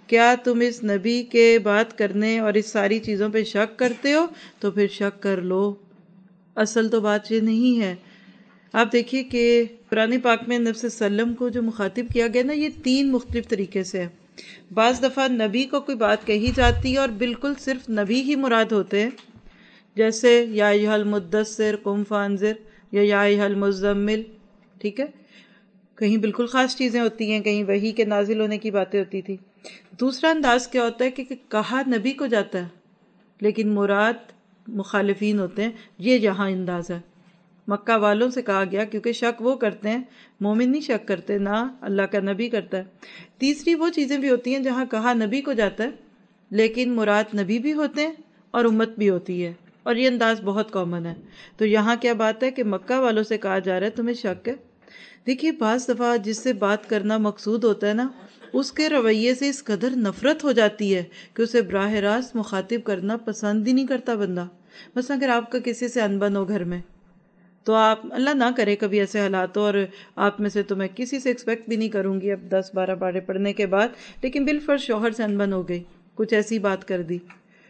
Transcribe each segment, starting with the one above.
کیا تم اس نبی کے بات کرنے اور اس ساری چیزوں پہ شک کرتے ہو؟ تو پھر شک کر لو، اصل تو بات یہ نہیں ہے۔ آپ دیکھیے کہ قرآن پاک میں نبی صلی اللہ علیہ وسلم کو جو مخاطب کیا گیا نا، یہ 3 مختلف طریقے سے ہے۔ بعض دفعہ نبی کو کوئی بات کہی جاتی ہے اور بالکل صرف نبی ہی مراد ہوتے ہیں، جیسے یا ایھا المدثر قم فانذر یا ایھا المزمل، ٹھیک ہے؟ کہیں بالکل خاص چیزیں ہوتی ہیں، کہیں وحی کے نازل ہونے کی باتیں ہوتی تھی۔ دوسرا انداز کیا ہوتا ہے کہ کہا نبی کو جاتا ہے لیکن مراد مخالفین ہوتے ہیں، یہ یہاں انداز ہے۔ مکہ والوں سے کہا گیا کیونکہ شک وہ کرتے ہیں، مومن نہیں شک کرتے، نہ اللہ کا نبی کرتا ہے۔ تیسری وہ چیزیں بھی ہوتی ہیں جہاں کہا نبی کو جاتا ہے لیکن مراد نبی بھی ہوتے ہیں اور امت بھی ہوتی ہے، اور یہ انداز بہت کامن ہے۔ تو یہاں کیا بات ہے کہ مکہ والوں سے کہا جا رہا ہے تمہیں شک ہے۔ دیکھیے بعض دفعہ جس سے بات کرنا مقصود ہوتا ہے نا، اس کے رویے سے اس قدر نفرت ہو جاتی ہے کہ اسے براہ راست مخاطب کرنا پسند ہی نہیں کرتا بندہ۔ مثلا اگر آپ کا کسی سے انبن ہو گھر میں، تو آپ، اللہ نہ کرے کبھی ایسے حالات ہو، اور آپ میں سے تو میں کسی سے ایکسپیکٹ بھی نہیں کروں گی اب 10-12 پارے پڑھنے کے بعد، لیکن بالفرض شوہر سے انبن ہو گئی، کچھ ایسی بات کر دی،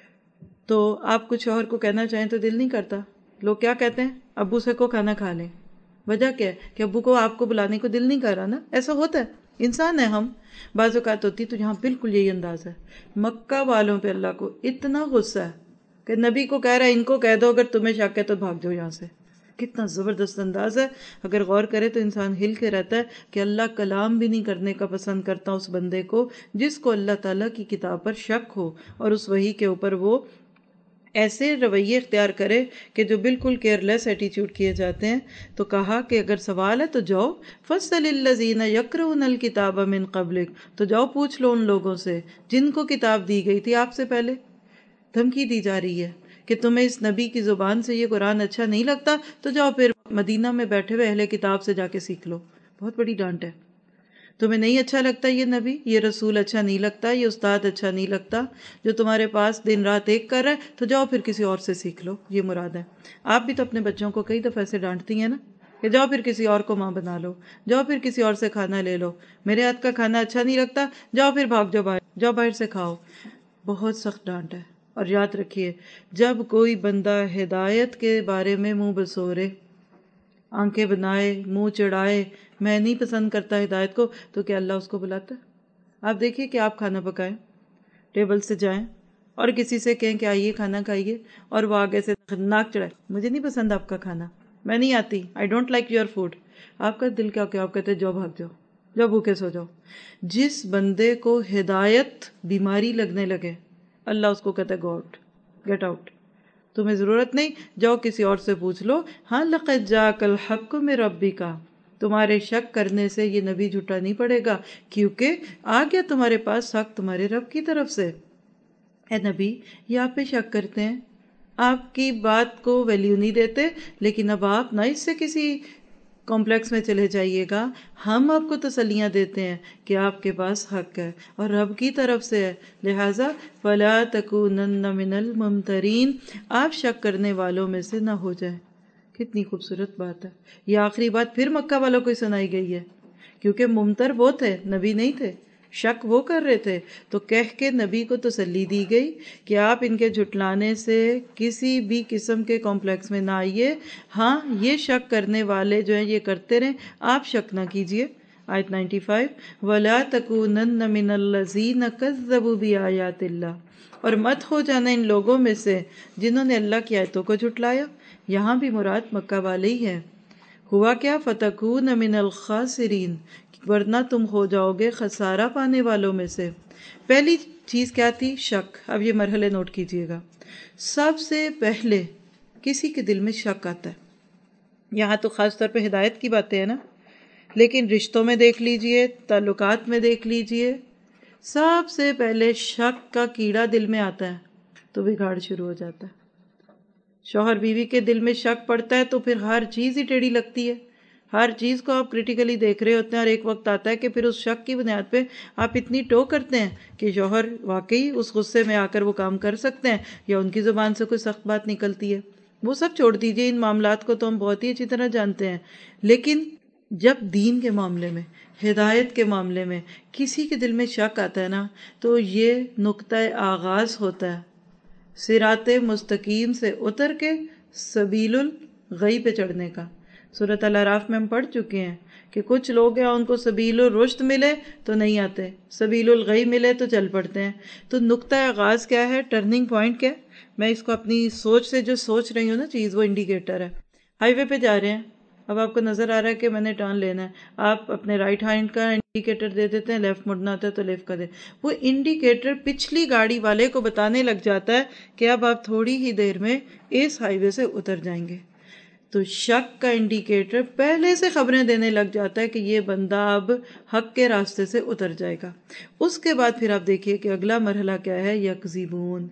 تو آپ کچھ شوہر کو کہنا چاہیں تو دل نہیں کرتا۔ لوگ کیا کہتے ہیں؟ ابو سے کو کھانا کھا لیں۔ وجہ کیا ہے کہ ابو کو آپ کو بلانے کو دل نہیں کر رہا نا، ایسا ہوتا ہے، انسان ہے ہم، بعض اوقات ہوتی، تو یہاں بالکل یہی انداز ہے۔ مکہ والوں پہ اللہ کو اتنا غصہ ہے کہ نبی کو کہہ رہا ہے ان کو کہہ دو اگر تمہیں شک ہے تو بھاگ جاؤ یہاں سے۔ کتنا زبردست انداز ہے، اگر غور کرے تو انسان ہل کے رہتا ہے کہ اللہ کلام بھی نہیں کرنے کا پسند کرتا اس بندے کو جس کو اللہ تعالیٰ کی کتاب پر شک ہو، اور اس وحی کے اوپر وہ ایسے رویے اختیار کرے کہ جو بالکل کیئر لیس ایٹیچیوڈ کیے جاتے ہیں۔ تو کہا کہ اگر سوال ہے تو جاؤ، فَاسْأَلِ الَّذِينَ يَقْرَؤُونَ الْكِتَابَ مِن قَبْلِكَ، تو جاؤ پوچھ لو ان لوگوں سے جن کو کتاب دی گئی تھی آپ سے پہلے۔ دھمکی دی جا رہی ہے کہ تمہیں اس نبی کی زبان سے یہ قرآن اچھا نہیں لگتا تو جاؤ پھر مدینہ میں بیٹھے ہوئے اہل کتاب سے جا کے سیکھ لو۔ بہت بڑی ڈانٹ ہے۔ تمہیں نہیں اچھا لگتا یہ نبی، یہ رسول اچھا نہیں لگتا، یہ استاد اچھا نہیں لگتا جو تمہارے پاس دن رات ایک کر رہا ہے، تو جاؤ پھر کسی اور سے سیکھ لو، یہ مراد ہے۔ آپ بھی تو اپنے بچوں کو کئی دفعہ ایسے ڈانٹتی ہیں نا کہ جاؤ پھر کسی اور کو ماں بنا لو، جاؤ پھر کسی اور سے کھانا لے لو، میرے ہاتھ کا کھانا اچھا نہیں لگتا، جاؤ پھر بھاگ جاؤ باہر، جاؤ باہر سے کھاؤ۔ بہت سخت ڈانٹ ہے۔ اور یاد رکھیے، جب کوئی بندہ ہدایت کے بارے میں منہ بسورے، آنکھیں بنائے، منہ چڑھائے، میں نہیں پسند کرتا ہدایت کو، تو کیا اللہ اس کو بلاتا ہے؟ آپ دیکھیے کہ آپ کھانا پکائیں، ٹیبل سے جائیں اور کسی سے کہیں کہ آئیے کھانا کھائیے، اور وہ آگے سے ناک چڑھائے، مجھے نہیں پسند آپ کا کھانا، میں نہیں آتی، I don't like your food, آپ کا دل کیا آپ کہتے جاؤ بھاگ جاؤ، جاؤ بھوکے سو جاؤ۔ جس بندے کو ہدایت بیماری لگنے لگے، اللہ اس کو کہتا ہے گو آؤٹ، گیٹ آؤٹ، تمہیں ضرورت نہیں، جاؤ کسی اور سے پوچھ لو۔ ہاں لقد جاءک الحق من ربک، تمہارے شک کرنے سے یہ نبی جھوٹا نہیں پڑے گا، کیونکہ آ گیا تمہارے پاس حق تمہارے رب کی طرف سے۔ اے نبی، یہ آپ پہ شک کرتے ہیں، آپ کی بات کو ویلیو نہیں دیتے، لیکن اب آپ نہ اس سے کسی کمپلیکس میں چلے جائیے گا، ہم آپ کو تسلیاں دیتے ہیں کہ آپ کے پاس حق ہے اور رب کی طرف سے ہے، لہٰذا فَلَا تَكُونَنَّ مِنَ الْمُمْتَرِينَ، آپ شک کرنے والوں میں سے نہ ہو جائیں۔ کتنی خوبصورت بات ہے۔ یہ آخری بات پھر مکہ والوں کو سنائی گئی ہے، کیونکہ ممتر وہ تھے، نبی نہیں تھے، شک وہ کر رہے تھے، تو کہہ کے نبی کو تسلی دی گئی کہ آپ ان کے جھٹلانے سے کسی بھی قسم کے کمپلیکس میں نہ آئیے، ہاں یہ شک کرنے والے جو ہیں یہ کرتے رہیں، آپ شک نہ کیجئے۔ آیت 95، وَلَا تَكُونَنَّ مِنَ الَّذِينَ كَذَّبُوا بِآيَاتِ اللَّهِ، اور مت ہو جانا ان لوگوں میں سے جنہوں نے اللہ کی آیتوں کو جھٹلایا۔ یہاں بھی مراد مکہ والے ہی ہیں۔ ہوا کیا؟ فَتَكُونَ مِنَ الْخَاسِرِينَ، ورنہ تم ہو جاؤ گے خسارہ پانے والوں میں سے۔ پہلی چیز کیا تھی؟ شک۔ اب یہ مرحلے نوٹ کیجئے گا۔ سب سے پہلے کسی کے دل میں شک آتا ہے، یہاں تو خاص طور پہ ہدایت کی باتیں ہیں نا، لیکن رشتوں میں دیکھ لیجئے، تعلقات میں دیکھ لیجئے، سب سے پہلے شک کا کیڑا دل میں آتا ہے تو بگاڑ شروع ہو جاتا ہے۔ شوہر بیوی کے دل میں شک پڑتا ہے تو پھر ہر چیز ہی ٹیڑھی لگتی ہے، ہر چیز کو آپ کریٹیکلی دیکھ رہے ہوتے ہیں، اور ایک وقت آتا ہے کہ پھر اس شک کی بنیاد پہ آپ اتنی ٹو کرتے ہیں کہ شوہر واقعی اس غصے میں آ کر وہ کام کر سکتے ہیں، یا ان کی زبان سے کوئی سخت بات نکلتی ہے۔ وہ سب چھوڑ دیجئے، ان معاملات کو تو ہم بہت ہی اچھی طرح جانتے ہیں، لیکن جب دین کے معاملے میں ہدایت کے معاملے میں کسی کے دل میں شک آتا ہے نا تو یہ نقطۂ آغاز ہوتا ہے صراط مستقیم سے اتر کے سبیل الغی پہ چڑھنے کا۔ سورۃ الاعراف میں ہم پڑھ چکے ہیں کہ کچھ لوگ ہیں ان کو سبیل الرشد ملے تو نہیں آتے، سبیل الغی ملے تو چل پڑتے ہیں۔ تو نقطۂ آغاز کیا ہے، ٹرننگ پوائنٹ کیا ہے؟ میں اس کو اپنی سوچ سے جو سوچ رہی ہوں نا چیز، وہ انڈیکیٹر ہے۔ ہائی وے پہ جا رہے ہیں، اب آپ کو نظر آ رہا ہے کہ میں نے ٹرن لینا ہے، آپ اپنے رائٹ ہینڈ کا انڈیکیٹر دے دیتے ہیں، لیفٹ مڑنا ہوتا ہے تو لیفٹ کا دے، وہ انڈیکیٹر پچھلی گاڑی والے کو بتانے لگ جاتا ہے کہ اب آپ تھوڑی ہی دیر میں اس ہائی وے سے اتر جائیں گے۔ تو شک کا انڈیکیٹر پہلے سے خبریں دینے لگ جاتا ہے کہ یہ بندہ اب حق کے راستے سے اتر جائے گا۔ اس کے بعد پھر آپ دیکھیے کہ اگلا مرحلہ کیا ہے، یکذبون،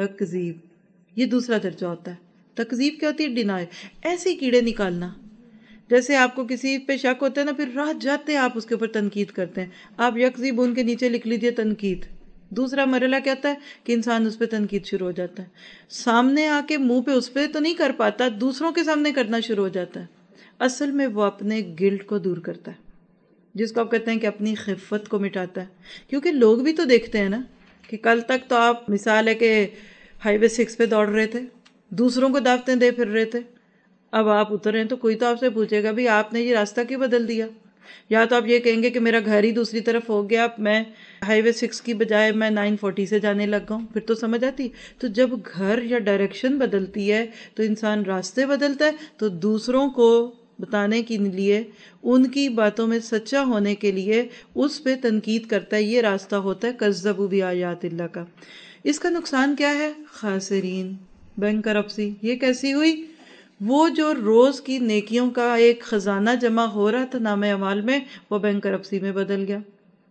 تکذیب۔ یہ دوسرا درجہ ہوتا ہے۔ تکذیب کیا ہوتی ہے؟ ڈینائی، ایسے کیڑے نکالنا۔ جیسے آپ کو کسی پہ شک ہوتا ہے نا، پھر رات جاتے آپ اس کے اوپر تنقید کرتے ہیں، آپ یکذبون کے نیچے لکھ لیجئے تنقید۔ دوسرا مرحلہ کیا ہوتا ہے کہ انسان اس پہ تنقید شروع ہو جاتا ہے، سامنے آ کے منہ پہ اس پہ تو نہیں کر پاتا، دوسروں کے سامنے کرنا شروع ہو جاتا ہے۔ اصل میں وہ اپنے گلٹ کو دور کرتا ہے، جس کو آپ کہتے ہیں کہ اپنی خفت کو مٹاتا ہے۔ کیونکہ لوگ بھی تو دیکھتے ہیں نا کہ کل تک تو آپ مثال ہے کہ ہائی وے 6 پہ دوڑ رہے تھے، دوسروں کو دعوتیں دے پھر رہے تھے، اب آپ اتر ہیں تو کوئی تو آپ سے پوچھے گا بھی آپ نے یہ راستہ کیوں بدل دیا؟ یا تو آپ یہ کہیں گے کہ میرا گھر ہی دوسری طرف ہو گیا، میں ہائی وے 6 کی بجائے میں 940 سے جانے لگ گا ہوں، پھر تو سمجھ آتی۔ تو جب گھر یا ڈائریکشن بدلتی ہے تو انسان راستے بدلتا ہے، تو دوسروں کو بتانے کے لیے، ان کی باتوں میں سچا ہونے کے لیے اس پہ تنقید کرتا ہے۔ یہ راستہ ہوتا ہے کذبوا بآیات اللہ کا۔ اس کا نقصان کیا ہے؟ خاسرین، بینکرپسی۔ یہ کیسی ہوئی؟ وہ جو روز کی نیکیوں کا ایک خزانہ جمع ہو رہا تھا نامہ اعمال میں، وہ بینکرپسی میں بدل گیا۔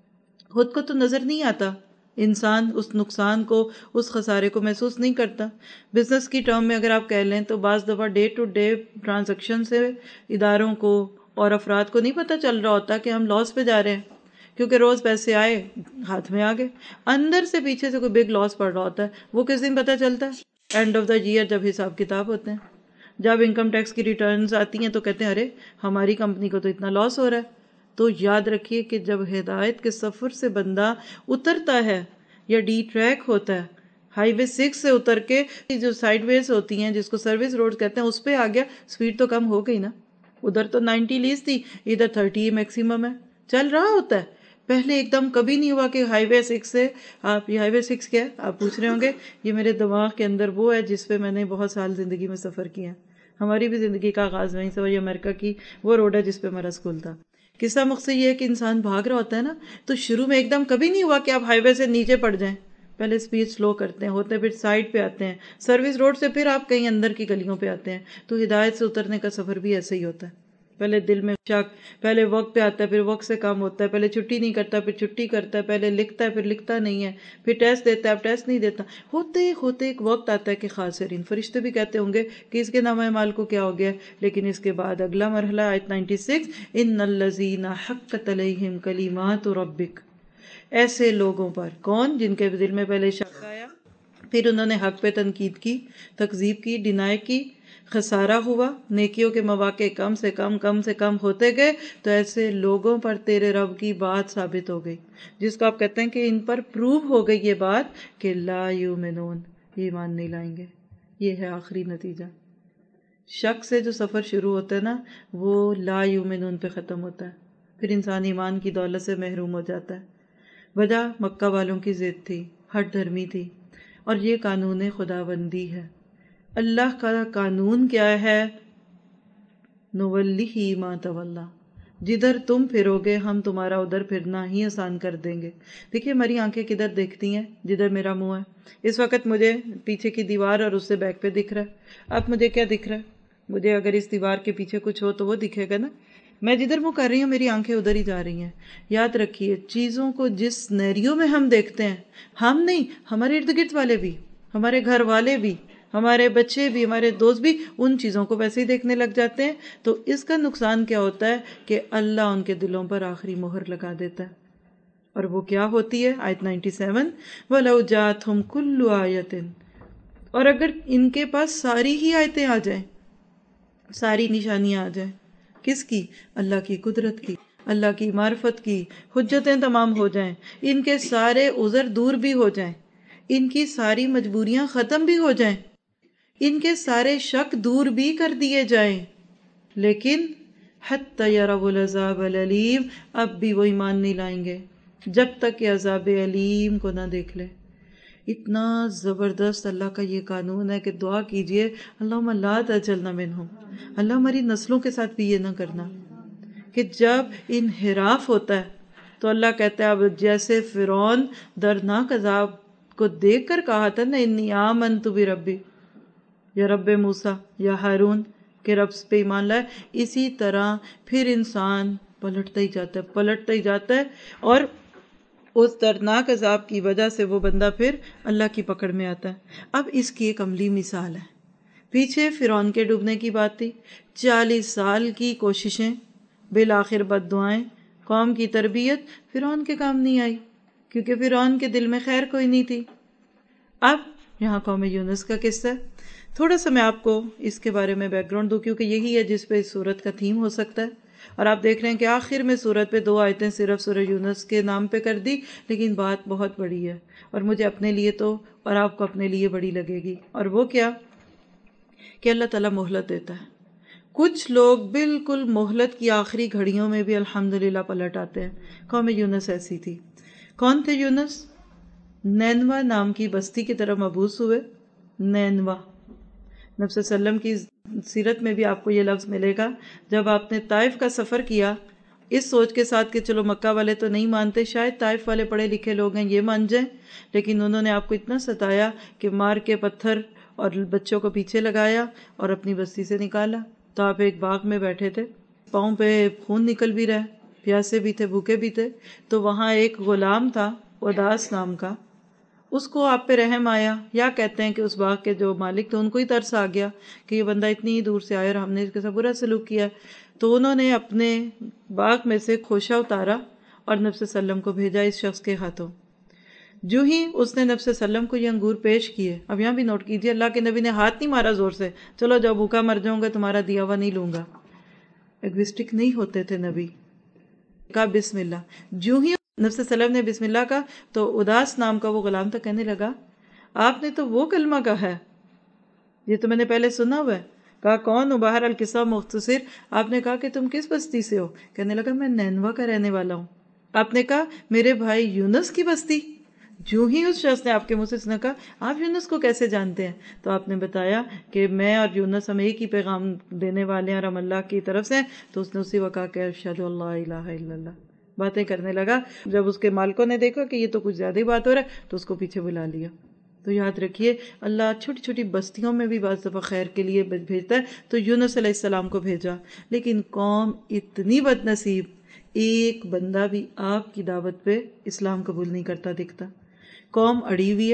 خود کو تو نظر نہیں آتا، انسان اس نقصان کو، اس خسارے کو محسوس نہیں کرتا۔ بزنس کی ٹرم میں اگر آپ کہہ لیں تو بعض دفعہ ڈے ٹو ڈے ٹرانزیکشن سے اداروں کو اور افراد کو نہیں پتہ چل رہا ہوتا کہ ہم لاس پہ جا رہے ہیں، کیونکہ روز پیسے آئے ہاتھ میں آ گئے، اندر سے پیچھے سے کوئی بگ لاس پڑ رہا ہوتا ہے۔ وہ کس دن پتہ چلتا ہے؟ اینڈ آف دا ایئر، جب حساب کتاب ہوتے ہیں، جب انکم ٹیکس کی ریٹرنز آتی ہیں تو کہتے ہیں ارے ہماری کمپنی کو تو اتنا لاس ہو رہا ہے۔ تو یاد رکھیے کہ جب ہدایت کے سفر سے بندہ اترتا ہے یا ڈی ٹریک ہوتا ہے، ہائی وے 6 سے اتر کے جو سائیڈ ویز ہوتی ہیں جس کو سروس روڈ کہتے ہیں، اس پہ آ گیا، سپیڈ تو کم ہو گئی نا، ادھر تو 90 لیز تھی، ادھر 30 میکسیمم ہے، چل رہا ہوتا ہے۔ پہلے ایک دم کبھی نہیں ہوا کہ ہائی وے 6 سے آپ، یہ ہائی وے 6 کیا ہے آپ پوچھ رہے ہوں گے؟ یہ میرے دماغ کے اندر وہ ہے جس پہ میں نے بہت سال زندگی میں سفر کیا۔ ہماری بھی زندگی کا آغاز وہیں سے، وہی امریکہ کی وہ روڈ ہے جس پہ ہمارا اسکول تھا۔ قصہ مقصد یہ ہے کہ انسان بھاگ رہا ہوتا ہے نا، تو شروع میں ایک دم کبھی نہیں ہوا کہ آپ ہائی وے سے نیچے پڑ جائیں، پہلے سپیڈ سلو کرتے ہیں، ہوتے پھر سائڈ پہ آتے ہیں، سروس روڈ سے پھر آپ کہیں اندر کی گلیوں پہ آتے ہیں۔ تو ہدایت سے اترنے کا سفر بھی ایسے ہی ہوتا ہے، پہلے دل میں شک، پہلے وقت پہ آتا ہے، پھر وقت سے کم ہوتا ہے، پہلے چھٹی نہیں کرتا پھر چھٹی کرتا ہے، پہلے لکھتا ہے پھر لکھتا نہیں ہے، پھر ٹیسٹ دیتا ہے اب ٹیسٹ نہیں دیتا، ہوتے ہوتے ایک وقت آتا ہے کہ خاسرین، فرشتے بھی کہتے ہوں گے کہ اس کے نامہ اعمال کو کیا ہو گیا۔ لیکن اس کے بعد اگلا مرحلہ آیت 96، ان الذین حقت علیہم کلمات ربک، ایسے لوگوں پر، کون؟ جن کے دل میں پہلے شک آیا، پھر انہوں نے حق پہ تنقید کی، تکذیب کی، ڈینائی کی، خسارہ ہوا، نیکیوں کے مواقع کم سے کم ہوتے گئے، تو ایسے لوگوں پر تیرے رب کی بات ثابت ہو گئی، جس کو آپ کہتے ہیں کہ ان پر پروو ہو گئی یہ بات کہ لا یؤمنون، یہ ایمان نہیں لائیں گے۔ یہ ہے آخری نتیجہ۔ شک سے جو سفر شروع ہوتا ہے نا، وہ لا یؤمنون پہ ختم ہوتا ہے، پھر انسان ایمان کی دولت سے محروم ہو جاتا ہے۔ وجہ مکہ والوں کی ضد تھی، ہٹ دھرمی تھی، اور یہ قانون خداوندی ہے۔ اللہ کا قانون کیا ہے؟ نولیہ ما تولی، جدھر تم پھرو گے ہم تمہارا ادھر پھرنا ہی آسان کر دیں گے۔ دیکھیے ہماری آنکھیں کدھر دیکھتی ہیں؟ جدھر میرا منہ ہے۔ اس وقت مجھے پیچھے کی دیوار اور اس سے بیک پہ دکھ رہا ہے۔ اب مجھے کیا دکھ رہا ہے؟ مجھے اگر اس دیوار کے پیچھے کچھ ہو تو وہ دکھے گا نا، میں جدھر منہ کر رہی ہوں میری آنکھیں ادھر ہی جا رہی ہیں۔ یاد رکھیے چیزوں کو جس سینیریو میں ہم دیکھتے ہیں، ہم نہیں، ہمارے ارد گرد والے بھی، ہمارے گھر والے بھی، ہمارے بچے بھی، ہمارے دوست بھی ان چیزوں کو ویسے ہی دیکھنے لگ جاتے ہیں۔ تو اس کا نقصان کیا ہوتا ہے کہ اللہ ان کے دلوں پر آخری مہر لگا دیتا ہے، اور وہ کیا ہوتی ہے؟ آیت 97، وَلَوْ جَاءَتْهُمْ كُلُّ آیَةٍ، اور اگر ان کے پاس ساری ہی آیتیں آ جائیں، ساری نشانیاں آ جائیں، کس کی؟ اللہ کی قدرت کی، اللہ کی معرفت کی حجتیں تمام ہو جائیں، ان کے سارے عذر دور بھی ہو جائیں، ان کی ساری مجبوریاں ختم بھی ہو جائیں، ان کے سارے شک دور بھی کر دیے جائیں، لیکن حتی یروا العذاب العلیم، اب بھی وہ ایمان نہیں لائیں گے جب تک کہ عذاب علیم کو نہ دیکھ لے۔ اتنا زبردست اللہ کا یہ قانون ہے کہ دعا کیجئے اللہم لا تجعلنا منہم، اللہ ہماری نسلوں کے ساتھ بھی یہ نہ کرنا کہ جب انحراف ہوتا ہے تو اللہ کہتا ہے اب جیسے فرعون دردناک عذاب کو دیکھ کر کہا تھا نا انی آمنت بربی، یا رب موسیٰ یا ہارون کہ رب پہ ایمان لائے، اسی طرح پھر انسان پلٹتا ہی جاتا ہے اور اس دردناک عذاب کی وجہ سے وہ بندہ پھر اللہ کی پکڑ میں آتا ہے۔ اب اس کی ایک عملی مثال ہے، پیچھے فرعون کے ڈوبنے کی بات تھی، 40 سال کی کوششیں، بالآخر بد دعائیں، قوم کی تربیت فرعون کے کام نہیں آئی کیونکہ فرعون کے دل میں خیر کوئی نہیں تھی۔ اب یہاں قوم یونس کا قصہ ہے، تھوڑا سا میں آپ کو اس کے بارے میں بیک گراؤنڈ دوں کیونکہ یہی ہے جس پہ اس سورت کا تھیم ہو سکتا ہے، اور آپ دیکھ رہے ہیں کہ آخر میں سورت پہ 2 آیتیں صرف سورہ یونس کے نام پہ کر دی، لیکن بات بہت بڑی ہے اور مجھے اپنے لیے تو اور آپ کو اپنے لیے بڑی لگے گی، اور وہ کیا کہ اللہ تعالیٰ مہلت دیتا ہے۔ کچھ لوگ بالکل مہلت کی آخری گھڑیوں میں بھی الحمدللہ پلٹ آتے ہیں، قوم یونس ایسی تھی۔ کون تھے یونس؟ نینوا نام کی بستی کی طرف مبعوث ہوئے۔ نینوا، نبی صلی اللہ علیہ وسلم کی سیرت میں بھی آپ کو یہ لفظ ملے گا، جب آپ نے طائف کا سفر کیا اس سوچ کے ساتھ کہ چلو مکہ والے تو نہیں مانتے، شاید طائف والے پڑھے لکھے لوگ ہیں یہ مان جائیں، لیکن انہوں نے آپ کو اتنا ستایا کہ مار کے پتھر اور بچوں کو پیچھے لگایا اور اپنی بستی سے نکالا۔ تو آپ ایک باغ میں بیٹھے تھے، پاؤں پہ خون نکل بھی رہا، پیاسے بھی تھے، بھوکے بھی تھے، تو وہاں ایک غلام تھا اداس نام کا، اس کو آپ پہ رحم آیا، یا کہتے ہیں کہ اس باغ کے جو مالک تھے ان کو ہی ترس آ گیا کہ یہ بندہ اتنی دور سے آیا اور ہم نے اس کے ساتھ برا سلوک کیا، تو انہوں نے اپنے باغ میں سے خوشہ اتارا اور نبی صلی اللہ علیہ وسلم کو بھیجا اس شخص کے ہاتھوں۔ جو ہی اس نے نبی صلی اللہ علیہ وسلم کو یہ انگور پیش کیے، اب یہاں بھی نوٹ کیجئے اللہ کے نبی نے ہاتھ نہیں مارا زور سے، چلو جاؤ بھوکا مر جاؤں گا تمہارا دیا ہوا نہیں لوں گا، ایگوسٹک نہیں ہوتے تھے نبی، کہا بسم اللہ۔ جو ہی نبی صلی اللہ علیہ وسلم نے بسم اللہ کہا تو اداس نام کا وہ غلام تھا کہنے لگا آپ نے تو وہ کلمہ کہا ہے، یہ تو میں نے پہلے سنا ہوا ہے۔ کہا کون ہو؟ باہر القصہ مختصر، آپ نے کہا کہ تم کس بستی سے ہو؟ کہنے لگا میں نینوا کا رہنے والا ہوں۔ آپ نے کہا میرے بھائی یونس کی بستی؟ جو ہی اس شخص نے آپ کے منہ سے سنا کہا آپ یونس کو کیسے جانتے ہیں؟ تو آپ نے بتایا کہ میں اور یونس ہم ایک ہی پیغام دینے والے ہیں اور ہم اللہ کی طرف سے ہیں۔ تو اس نے اسی وقت کہا کہ اشہد اللہ الہ الا اللہ، باتیں کرنے لگا۔ جب اس کے مالکوں نے دیکھا کہ یہ تو کچھ زیادہ ہی بات ہو رہا ہے تو اس کو پیچھے بلا لیا۔ تو یاد رکھیے اللہ چھوٹی چھوٹی بستیوں میں بھی بعض دفعہ خیر کے لیے بھیجتا ہے، تو یونس علیہ السلام کو بھیجا، لیکن قوم اتنی بد نصیب، ایک بندہ بھی آپ کی دعوت پہ اسلام قبول نہیں کرتا دکھتا۔ قوم اڑی ہوئی ہے،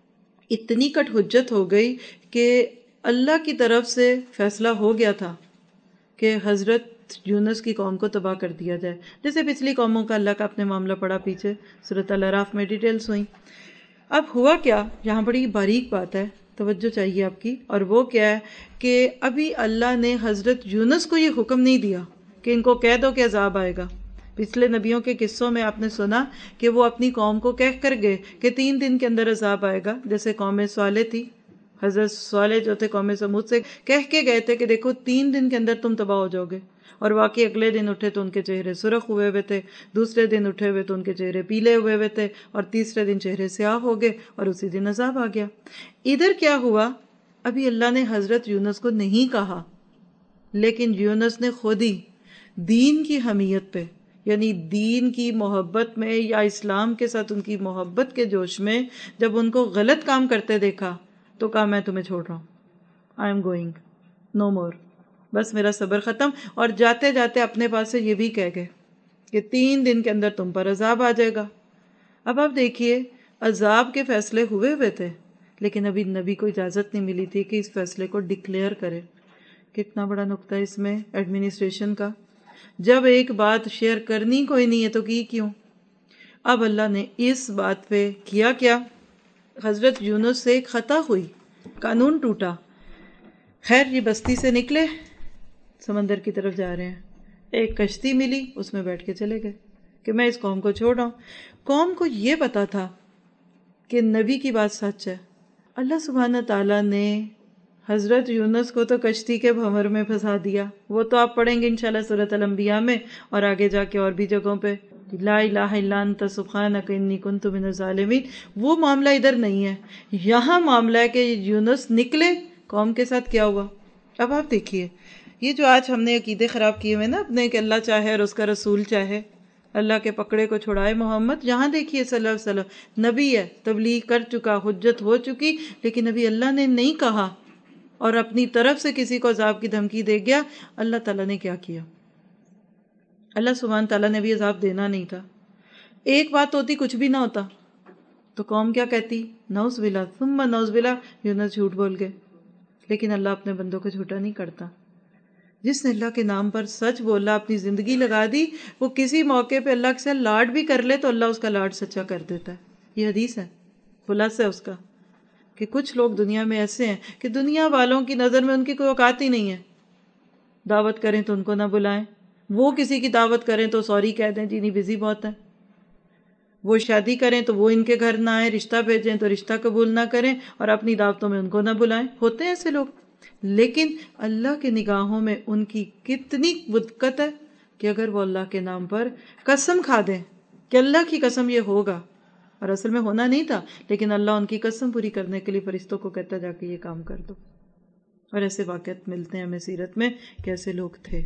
اتنی کٹ حجت ہو گئی کہ اللہ کی طرف سے فیصلہ ہو گیا تھا کہ حضرت یونس کی قوم کو تباہ کر دیا جائے، جیسے پچھلی قوموں کا اللہ کا اپنے معاملہ پڑا پیچھے سورۃ الاعراف میں ڈیٹیلز ہوئیں۔ اب ہوا کیا، یہاں بڑی باریک بات ہے، توجہ چاہیے آپ کی، اور وہ کیا ہے کہ ابھی اللہ نے حضرت یونس کو یہ حکم نہیں دیا کہ ان کو کہہ دو کہ عذاب آئے گا۔ پچھلے نبیوں کے قصوں میں آپ نے سنا کہ وہ اپنی قوم کو کہہ کر گئے کہ 3 دن کے اندر عذاب آئے گا، جیسے قوم صالح تھی، حضرت صالح جو تھے قوم سمود سے کہہ کے گئے تھے کہ دیکھو 3 دن کے اندر تم تباہ ہو جاؤ گے، اور واقعی اگلے دن اٹھے تو ان کے چہرے سرخ ہوئے ہوئے تھے، دوسرے دن اٹھے ہوئے تو ان کے چہرے پیلے ہوئے ہوئے تھے، اور تیسرے دن چہرے سیاہ ہو گئے، اور اسی دن عذاب آ گیا۔ ادھر کیا ہوا، ابھی اللہ نے حضرت یونس کو نہیں کہا، لیکن یونس نے خود ہی دین کی حمیت پہ، یعنی دین کی محبت میں یا اسلام کے ساتھ ان کی محبت کے جوش میں جب ان کو غلط کام کرتے دیکھا تو کہا میں تمہیں چھوڑ رہا ہوں، آئی ایم گوئنگ نو مور، بس میرا صبر ختم، اور جاتے جاتے اپنے پاس سے یہ بھی کہہ گئے کہ 3 دن کے اندر تم پر عذاب آ جائے گا۔ اب آپ دیکھیے عذاب کے فیصلے ہوئے ہوئے تھے، لیکن ابھی نبی کو اجازت نہیں ملی تھی کہ اس فیصلے کو ڈکلیئر کرے۔ کتنا بڑا نقطہ اس میں ایڈمنسٹریشن کا، جب ایک بات شیئر کرنی کوئی نہیں ہے تو کی کیوں؟ اب اللہ نے اس بات پہ کیا کیا، حضرت یونس سے ایک خطا ہوئی، قانون ٹوٹا۔ خیر یہ بستی سے نکلے، سمندر کی طرف جا رہے ہیں، ایک کشتی ملی، اس میں بیٹھ کے چلے گئے کہ میں اس قوم کو چھوڑ رہا ہوں. قوم کو یہ پتا تھا کہ نبی کی بات سچ ہے. اللہ سبحانہ تعالیٰ نے حضرت یونس کو تو کشتی کے بھنور میں پھنسا دیا. وہ تو آپ پڑھیں گے انشاءاللہ سورۃ الانبیاء میں اور آگے جا کے اور بھی جگہوں پہ، لا الہ الا انت سبحانک انی کنت من الظالمین. وہ معاملہ ادھر نہیں ہے. یہاں معاملہ ہے کہ یونس نکلے، قوم کے ساتھ کیا ہوا. اب آپ دیکھیے، یہ جو آج ہم نے عقیدے خراب کیے ہوئے نا اپنے، کہ اللہ چاہے اور اس کا رسول چاہے، اللہ کے پکڑے کو چھڑائے محمد. یہاں دیکھیے صلی اللہ علیہ وسلم نبی ہے، تبلیغ کر چکا، حجت ہو چکی، لیکن ابھی اللہ نے نہیں کہا اور اپنی طرف سے کسی کو عذاب کی دھمکی دے گیا. اللہ تعالیٰ نے کیا کیا؟ اللہ سبحانہ تعالیٰ نے بھی عذاب دینا نہیں تھا. ایک بات ہوتی، کچھ بھی نہ ہوتا تو قوم کیا کہتی؟ نعوذ باللہ ثم نعوذ باللہ، یونس جھوٹ بول گئے. لیکن اللہ اپنے بندوں کو جھوٹا نہیں کرتا. جس نے اللہ کے نام پر سچ بولا، اپنی زندگی لگا دی، وہ کسی موقع پہ اللہ سے لاڈ بھی کر لے تو اللہ اس کا لاڈ سچا کر دیتا ہے. یہ حدیث ہے، خلاصہ ہے اس کا، کہ کچھ لوگ دنیا میں ایسے ہیں کہ دنیا والوں کی نظر میں ان کی کوئی اوقات ہی نہیں ہے. دعوت کریں تو ان کو نہ بلائیں، وہ کسی کی دعوت کریں تو سوری کہہ دیں، جی نہیں بزی بہت ہے. وہ شادی کریں تو وہ ان کے گھر نہ آئیں، رشتہ بھیجیں تو رشتہ قبول نہ کریں اور اپنی دعوتوں میں ان کو نہ بلائیں. ہوتے ہیں ایسے لوگ. لیکن اللہ کے نگاہوں میں ان کی کتنی بدقت ہے کہ اگر وہ اللہ کے نام پر قسم کھا دیں کہ اللہ کی قسم یہ ہوگا، اور اصل میں ہونا نہیں تھا، لیکن اللہ ان کی قسم پوری کرنے کے لیے فرشتوں کو کہتا جا کے یہ کام کر دو. اور ایسے واقعات ملتے ہیں ہمیں سیرت میں کہ ایسے لوگ تھے.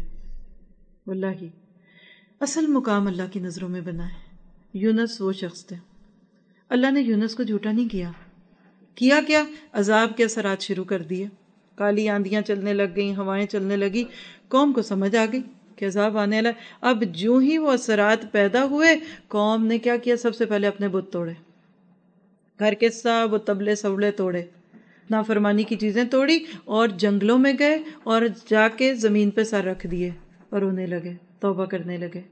واللہ اصل مقام اللہ کی نظروں میں بنا ہے. یونس وہ شخص تھے. اللہ نے یونس کو جھوٹا نہیں کیا کیا؟ عذاب کے اثرات شروع کر دیے. کالی آندیاں چلنے لگ گئیں، ہوائیں چلنے لگی. قوم کو سمجھ آ گئی کہ عذاب آنے والا. اب جو ہی وہ اثرات پیدا ہوئے، قوم نے کیا کیا؟ سب سے پہلے اپنے بت توڑے، گھر کے سب تبلے سوڑے توڑے، نافرمانی کی چیزیں توڑی اور جنگلوں میں گئے اور جا کے زمین پہ سر رکھ دیے اور رونے لگے، توبہ کرنے لگے.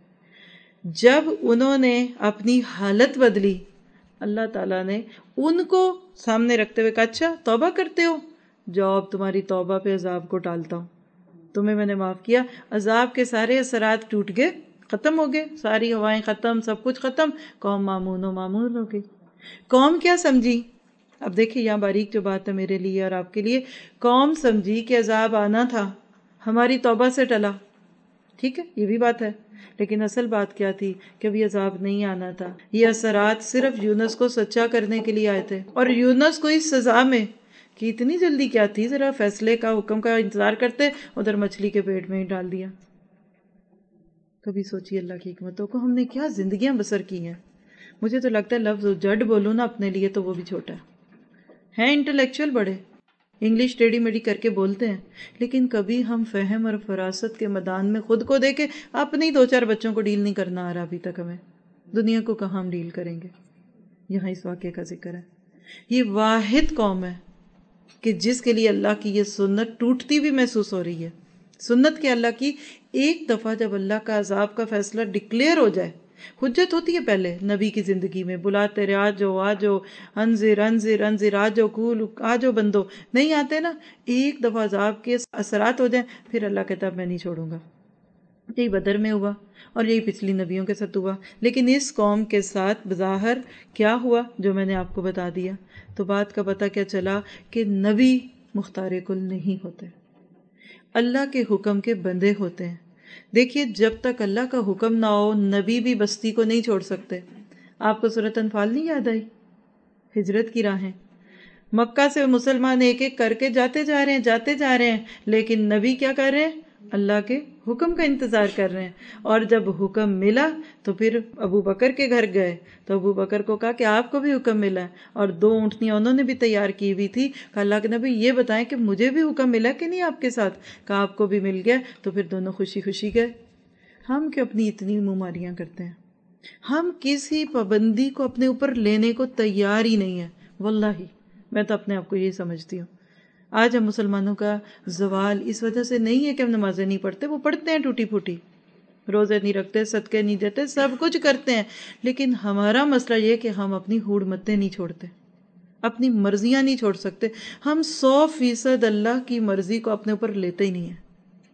جب انہوں نے اپنی حالت بدلی، اللہ تعالیٰ نے ان کو سامنے رکھتے ہوئے کہا اچھا توبہ کرتے ہو، جاؤ اب تمہاری توبہ پہ عذاب کو ٹالتا ہوں، تمہیں میں نے معاف کیا. عذاب کے سارے اثرات ٹوٹ گئے، ختم ہو گئے، ساری ہوائیں ختم، سب کچھ ختم. قوم مامون ہو گئی. قوم کیا سمجھی؟ اب دیکھیں یہاں باریک جو بات ہے میرے لیے اور آپ کے لیے. قوم سمجھی کہ عذاب آنا تھا، ہماری توبہ سے ٹلا. ٹھیک ہے، یہ بھی بات ہے، لیکن اصل بات کیا تھی کہ ابھی عذاب نہیں آنا تھا. یہ اثرات صرف یونس کو سچا کرنے کے لیے آئے تھے. اور یونس کو اس سزا میں کہ اتنی جلدی کیا تھی، ذرا فیصلے کا، حکم کا انتظار کرتے، ادھر مچھلی کے پیٹ میں ہی ڈال دیا. کبھی سوچیے اللہ کی حکمتوں کو، ہم نے کیا زندگیاں بسر کی ہیں. مجھے تو لگتا ہے لفظ جڈ بولوں نا اپنے لیے تو وہ بھی چھوٹا ہے. انٹلیکچوئل بڑے انگلش ٹیڑھی میڑھی کر کے بولتے ہیں، لیکن کبھی ہم فہم اور فراست کے میدان میں خود کو دیکھے. اپنے 2-4 بچوں کو ڈیل نہیں کرنا آ رہا ابھی تک ہمیں، دنیا کو کہاں ہم ڈیل کریں گے. یہاں اس واقعے کا ذکر ہے. یہ واحد قوم ہے کہ جس کے لیے اللہ کی یہ سنت ٹوٹتی ہوئی محسوس ہو رہی ہے. سنت کے اللہ کی ایک دفعہ جب اللہ کا عذاب کا فیصلہ ڈکلیئر ہو جائے، حجت ہوتی ہے پہلے نبی کی زندگی میں، بلاتے رہے آجو انذر انذر انذر، آجو کول آجو بندو، نہیں آتے نا. ایک دفعہ عذاب کے اثرات ہو جائیں پھر اللہ کہتا ہے میں نہیں چھوڑوں گا. یہی بدر میں ہوا اور یہی پچھلی نبیوں کے ساتھ ہوا. لیکن اس قوم کے ساتھ بظاہر کیا ہوا جو میں نے آپ کو بتا دیا. تو بات کا پتہ کیا چلا کہ نبی مختار کل نہیں ہوتے، اللہ کے حکم کے بندے ہوتے ہیں. دیکھیے جب تک اللہ کا حکم نہ ہو، نبی بھی بستی کو نہیں چھوڑ سکتے. آپ کو سورۃ انفال نہیں یاد آئی؟ ہجرت کی راہیں، مکہ سے مسلمان ایک ایک کر کے جاتے جا رہے ہیں، لیکن نبی کیا کر رہے ہیں؟ اللہ کے حکم کا انتظار کر رہے ہیں. اور جب حکم ملا تو پھر ابو بکر کے گھر گئے تو ابو بکر کو کہا کہ آپ کو بھی حکم ملا ہے، اور 2 اونٹنیاں انہوں نے بھی تیار کی ہوئی تھی. کہا اللہ کے نبی یہ بتائیں کہ مجھے بھی حکم ملا کہ نہیں آپ کے ساتھ؟ کہا آپ کو بھی مل گیا. تو پھر دونوں خوشی خوشی گئے. ہم کیوں اپنی اتنی مماریاں کرتے ہیں؟ ہم کسی پابندی کو اپنے اوپر لینے کو تیار ہی نہیں ہے. واللہ میں تو اپنے آپ کو یہی سمجھتی ہوں. آج ہم مسلمانوں کا زوال اس وجہ سے نہیں ہے کہ ہم نمازیں نہیں پڑھتے، وہ پڑھتے ہیں ٹوٹی پھوٹی، روزے نہیں رکھتے، صدقے نہیں دیتے، سب کچھ کرتے ہیں. لیکن ہمارا مسئلہ یہ کہ ہم اپنی ہوڑ متیں نہیں چھوڑتے، اپنی مرضیاں نہیں چھوڑ سکتے. ہم 100% اللہ کی مرضی کو اپنے اوپر لیتے ہی نہیں ہیں.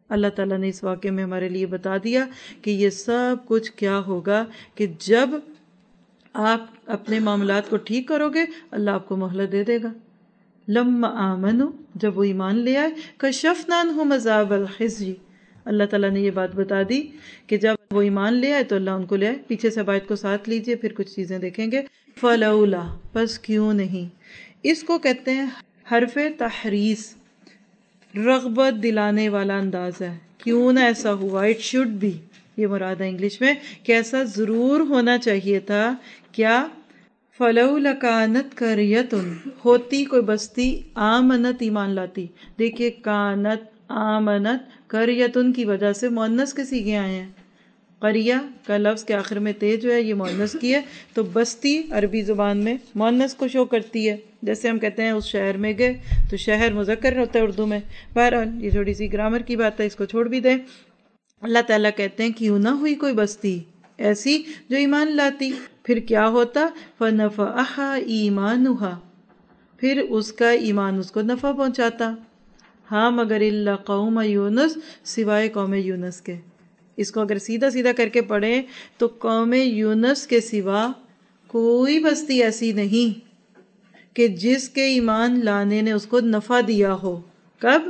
اللہ تعالیٰ نے اس واقعے میں ہمارے لیے بتا دیا کہ یہ سب کچھ کیا ہوگا کہ جب آپ اپنے معاملات کو ٹھیک کرو گے اللہ آپ کو مہلت دے دے گا. لما آمنو، جب وہ ایمان لے آئے، کشفنا عنہم عذاب الخزي، اللہ تعالیٰ نے یہ بات بتا دی کہ جب وہ ایمان لے آئے تو اللہ ان کو لے آئے. پیچھے سے آیت کو ساتھ لیجئے، پھر کچھ چیزیں دیکھیں گے. فلولا، پس کیوں نہیں. اس کو کہتے ہیں حرف تحریس، رغبت دلانے والا انداز ہے. کیوں نہ ایسا ہوا، اٹ شوڈ بی، یہ مراد ہے انگلش میں کہ ایسا ضرور ہونا چاہیے تھا. کیا؟ فلولا کانت قریۃ، ہوتی کوئی بستی، آمنت ایمان لاتی. دیکھیے کانت، آمنت، قریۃ کی وجہ سے مؤنث کے صیغے آئے ہیں. قریہ کا لفظ کے آخر میں تے جو ہے یہ مؤنث کی ہے، تو بستی عربی زبان میں مؤنث کو شو کرتی ہے. جیسے ہم کہتے ہیں اس شہر میں گئے تو شہر مذکر ہوتا ہے اردو میں. بہرحال یہ تھوڑی سی گرامر کی بات ہے، اس کو چھوڑ بھی دیں. اللہ تعالیٰ کہتے ہیں کیوں نہ ہوئی کوئی بستی ایسی جو ایمان لاتی، پھر کیا ہوتا؟ فَنَفَعَهَا إِيمَانُهَا، پھر اس کا ایمان اس کو نفع پہنچاتا. ہاں مگر اللہ قوم یونس، سوائے قوم یونس کے. اس کو اگر سیدھا سیدھا کر کے پڑھیں تو قوم یونس کے سوا کوئی بستی ایسی نہیں کہ جس کے ایمان لانے نے اس کو نفع دیا ہو. کب؟